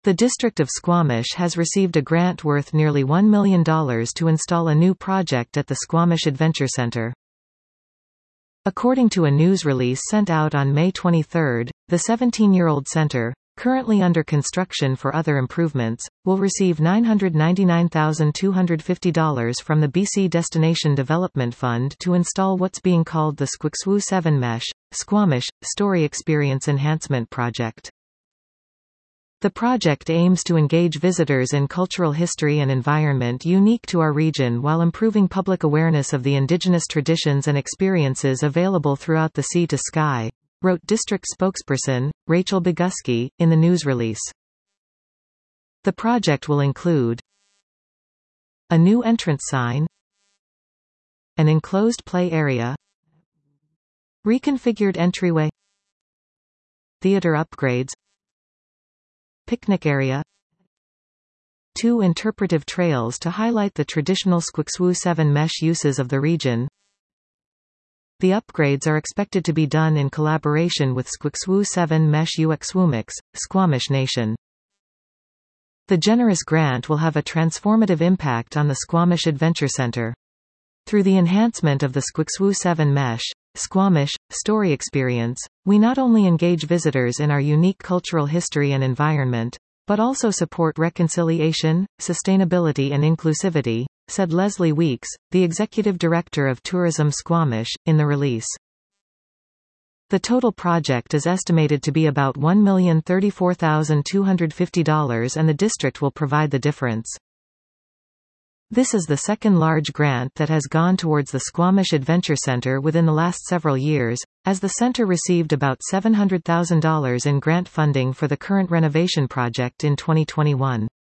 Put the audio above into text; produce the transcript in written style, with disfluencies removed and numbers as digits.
The District of Squamish has received a grant worth nearly $1 million to install a new project at the Squamish Adventure Center. According to a news release sent out on May 23, the 17-year-old center, currently under construction for other improvements, will receive $999,250 from the BC Destination Development Fund to install what's being called the Squixwoo 7 Mesh, Squamish, Story Experience Enhancement Project. The project aims to engage visitors in cultural history and environment unique to our region while improving public awareness of the Indigenous traditions and experiences available throughout the sea to sky, wrote district spokesperson, Rachel Boguski, in the news release. The project will include a new entrance sign, an enclosed play area, reconfigured entryway, theater upgrades, picnic area, 2 interpretive trails to highlight the traditional Squixwoo 7 mesh uses of the region. The upgrades are expected to be done in collaboration with Squixwoo 7 Mesh Uxwoomix, Squamish Nation. The generous grant will have a transformative impact on the Squamish Adventure Center. Through the enhancement of the Squixwoo 7 Mesh, Squamish, Story Experience, we not only engage visitors in our unique cultural history and environment, but also support reconciliation, sustainability and inclusivity, said Leslie Weeks, the Executive Director of Tourism Squamish, in the release. The total project is estimated to be about $1,034,250 and the district will provide the difference. This is the second large grant that has gone towards the Squamish Adventure Center within the last several years, as the center received about $700,000 in grant funding for the current renovation project in 2021.